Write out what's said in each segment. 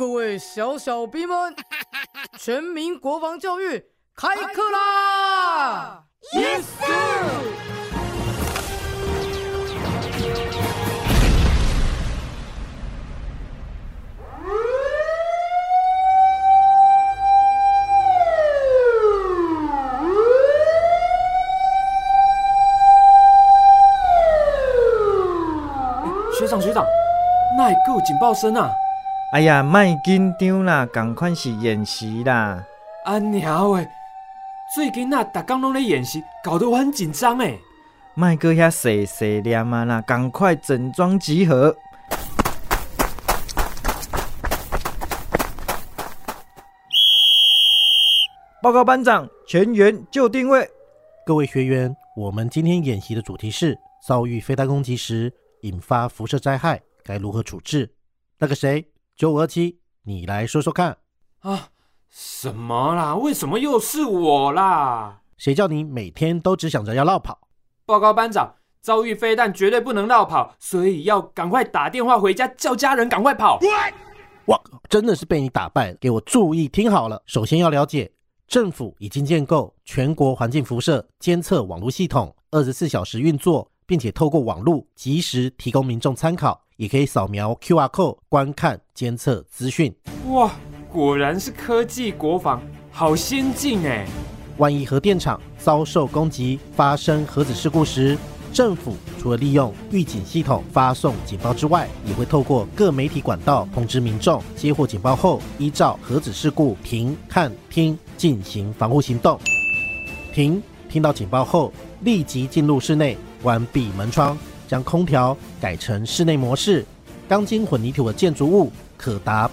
各位小小兵们，全民国防教育开课啦 ！Yes sir。 学长，哪会还有警报声啊？ 哎呀，莫紧张啦，同款是演习啦。 啊鸟诶，最近大天拢咧演习，搞得我很紧张诶。 莫搁遐细细念啊啦，赶快整装集合。报告班长，全员就定位。 各位学员，我们今天演习的主题是遭遇飞弹攻击时引发辐射灾害该如何处置？那个谁，9527，你来说说看。 啊，什么啦？为什么又是我啦？ 谁叫你每天都只想着要绕跑？ 报告班长，遭遇飞弹绝对不能绕跑，所以要赶快打电话回家，叫家人赶快跑。 哇，真的是被你打败了！给我注意听好了。首先要了解，政府已经建构全国环境辐射监测网络系统，24小时运作，并且透过网络及时提供民众参考，也可以扫描 QR code 观看监测资讯。 哇，果然是科技国防，好先进耶！ 万一核电厂遭受攻击，发生核子事故时，政府除了利用预警系统发送警报之外，也会透过各媒体管道通知民众，接获警报后依照核子事故停、看、听进行防护行动。听到警报后立即进入室内，关闭门窗，将空调改成室内模式。钢筋混凝土的建筑物可达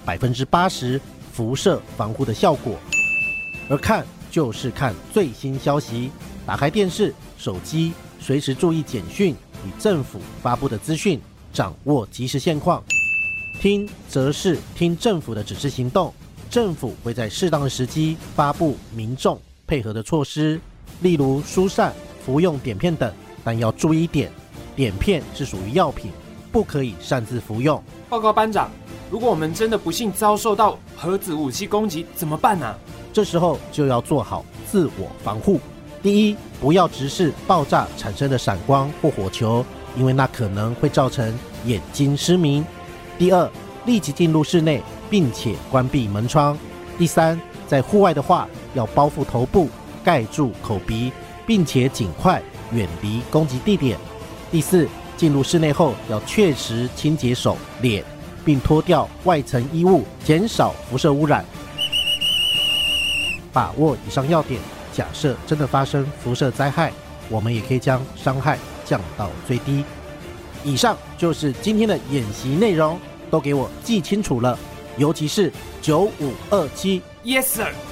80% 辐射防护的效果。而看就是看最新消息，打开电视、手机，随时注意简讯与政府发布的资讯，掌握即时现况。听则是听政府的指示行动，政府会在适当的时机发布民众配合的措施，例如疏散、服用碘片等。但要注意一点，碘片是属于药品，不可以擅自服用。 报告班长，如果我们真的不幸遭受到核子武器攻击怎么办啊？ 这时候就要做好自我防护。第一，不要直视爆炸产生的闪光或火球，因为那可能会造成眼睛失明。第二，立即进入室内，并且关闭门窗。第三，在户外的话，要包覆头部，盖住口鼻，并且尽快远离攻击地点。第四，进入室内后要确实清洁手、脸，并脱掉外层衣物，减少辐射污染。把握以上要点，假设真的发生辐射灾害，我们也可以将伤害降到最低。以上就是今天的演习内容，都给我记清楚了，尤其是9527。 Yes sir。